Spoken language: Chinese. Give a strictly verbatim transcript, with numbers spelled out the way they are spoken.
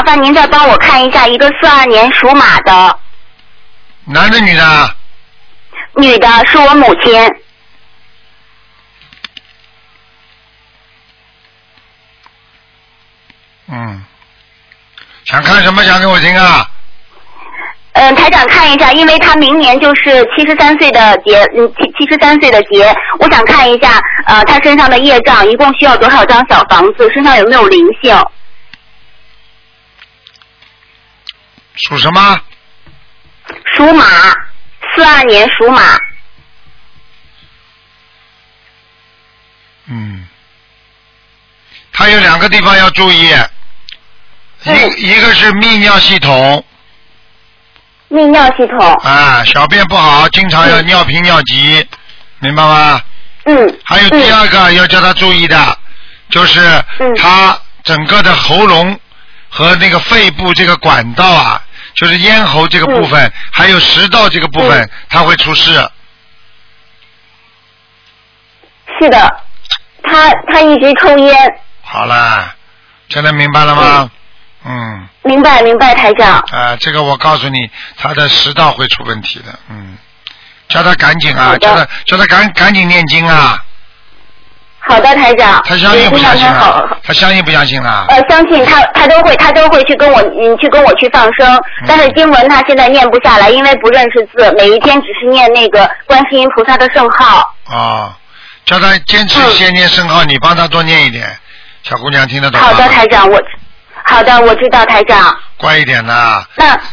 烦您再帮我看一下一个四二年属马的。 男的女的？ 女的，是我母亲。 嗯，想看什么讲给我听啊？ 嗯，台长看一下，因为她明年就是七十三岁的节，嗯，七七十三岁的节，我想看一下，呃，她身上的业障一共需要多少张小房子，身上有没有灵性？ 属什么？ 属马，四二年属马。 嗯，他有两个地方要注意， 嗯、 一一个是泌尿系统。 泌尿系统。 啊，小便不好，经常要尿频尿急，嗯、明白吗？ 嗯。 还有第二个、嗯、要叫他注意的，就是他整个的喉咙和那个肺部这个管道啊，就是咽喉这个部分，嗯、还有食道这个部分，嗯、他会出事。 是的，他他一直抽烟。好了，现在明白了吗？嗯。嗯明白明白，台长。 啊，这个我告诉你，他的食道会出问题的，嗯，叫他赶紧啊，叫他叫他赶赶紧念经啊。 好的，台长。 他相信不相信啊？他相信不相信啊？ 呃，相信他，他都会，他都会去跟我，嗯，去跟我去放生。嗯、但是经文他现在念不下来，因为不认识字，每一天只是念那个观世音菩萨的圣号。 哦，叫他坚持先念圣号，嗯、你帮他多念一点。小姑娘听得懂吗？ 好的，台长，我。好的，我知道，台长。 乖一点呐。 那